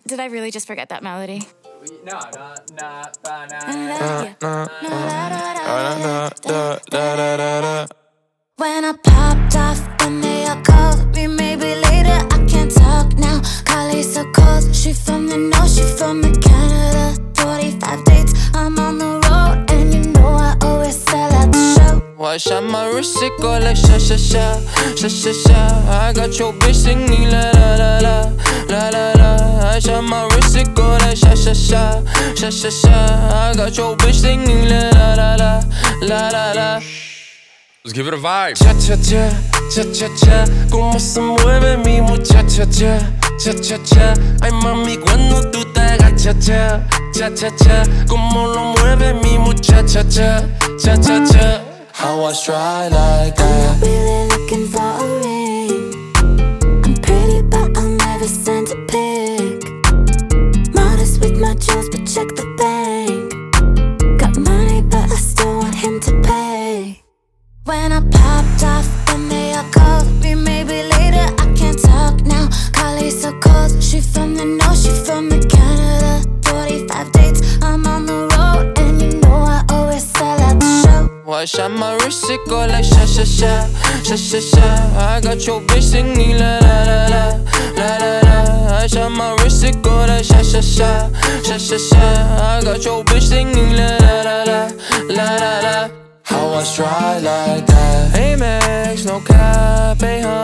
Did I really just forget that melody? No. When I popped off, then they all called me. Maybe later, I can't talk now. Carly's so cold, she from the north, she from the Canada. 45 dates, I'm on the road, and you know I always sell out the show. Watch out my wrist, it go like sha sha sha, sha sha sha. I got your bitch singing la la la la, la la la. Watch out my wrist, it go like sha sha sha, sha sha sha. I got your bitch singing la la la la, la la la. Let's give it a vibe. Cha cha cha, cha cha cha. Cómo se mueve mi muchacha cha, cha cha cha. Ay mami cuando tú te agachas cha, cha cha cha. Cómo lo mueve mi muchacha cha, cha cha cha. How I try like that. I'm not really looking for a ring. I'm pretty but I'll never send a pic. Modest with my jewels but check the bank. Got money but I still want him to pay. When I popped off, then they all called me. Maybe later, I can't talk now. Carly's so cold, she from the north, she from the Canada. 45 dates, I'm on the road, and you know I always sell out the show. Watch out my wrist, it go like sha sha sha, sha sha sha. I got your bitch singing la la la la, la la la. Watch out my wrist, it go like sha sha sha, sha sha sha. I got your bitch singing la la la la, la la la. How I try like that. Amex, no cap,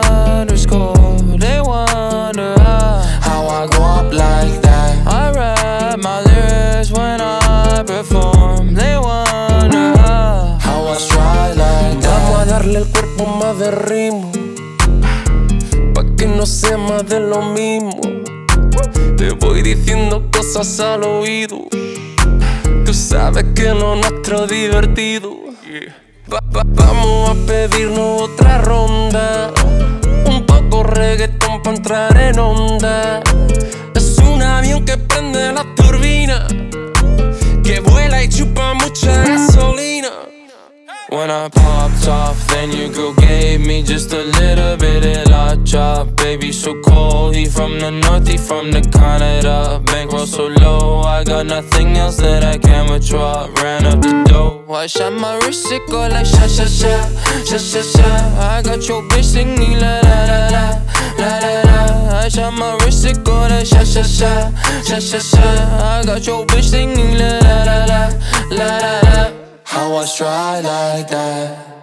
_. They wonder how I go up like that. I rap my lyrics when I perform. They wonder how I try like that. Vamos a darle el cuerpo más de ritmo, pa' que no sea más de lo mismo. Te voy diciendo cosas al oído. Tú sabes que lo nuestro es divertido. Vamos a pedirnos otra ronda. Un poco reggaetón pa' entrar en onda. Es un avión que prende la turbina, que vuela y chupa mucha gasolina. When I popped off, then your girl gave me just a little bit of la chop. Baby so cold, he from the north, he from the Canada. Bankroll so low, I got nothing else that I can withdraw. Ran up the dough. Watch out my wrist, it go like sha sha sha, sha sha sha. I got your bitch singing la la la la, la la la. Watch out my wrist, it go like sha sha sha, sha sha sha. I got your bitch singing la la la la, la la la. How I try like that.